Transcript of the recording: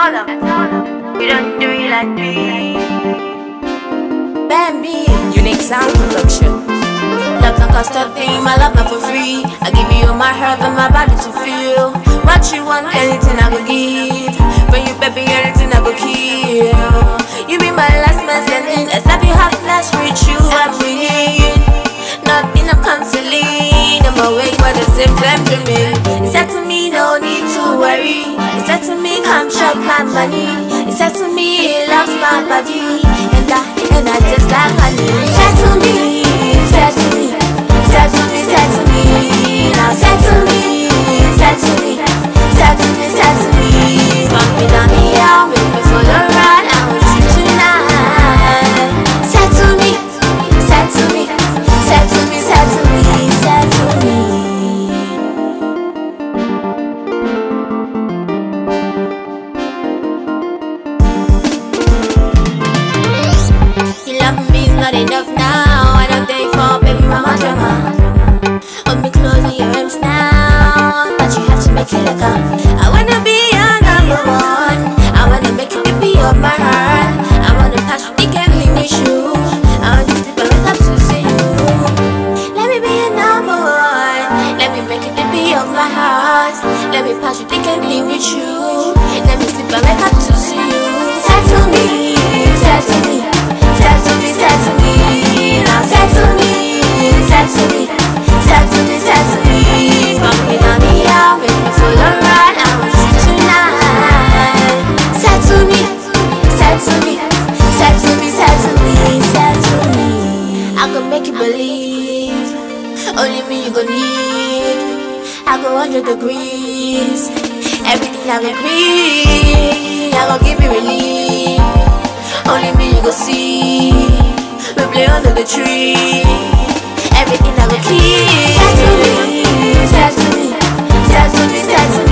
You don't do it like me. Bambi, Unique Sound Production. Love not cost a thing, my love not for free. I give you my heart and my body to feel. What you want, anything I go give. For you, baby, anything I go kill. You be my last man standing. Let's have you hot flash with you, I'm winning. Nothing I'm consoling. I'm awake by the same time to me. It's said to me, no need to worry. It's said to me, come chop my money. It's said to me, he loves my body. And I just like honey. Said to me, said to me, said to me, said to me. Now said to me, said to me, said to me, said to me. Bumping on the air, make me feel alright. I want you tonight. Said to me, said to me, said to me, said to me, said to me. Not enough now, I don't dare for baby mama drama. Hold me close in your arms now, but you have to make it look up. I wanna be your number one. I wanna make you the beat of my heart. I wanna pass you the gambling with you. I want you to sleep and wake up to see you. Let me be your number one. Let me make you the beat of my heart. Let me pass you the gambling with you. Let me sleep and wake up to see you. Say to me, say to me, say to me, say to me. Now say to me, say to me, say to me, say to me. Bumping on the air, make me feel alright. I want you tonight. Say to me, say to me, say to me, say to me, say to me. I can make you believe. Only me you gon' need. I go 100 degrees. Everything I gon' be, I gon' give you relief. Only me you gon' see. We play under the tree. Everything I gon' keep. Say to me, say to me, say to me, say to me.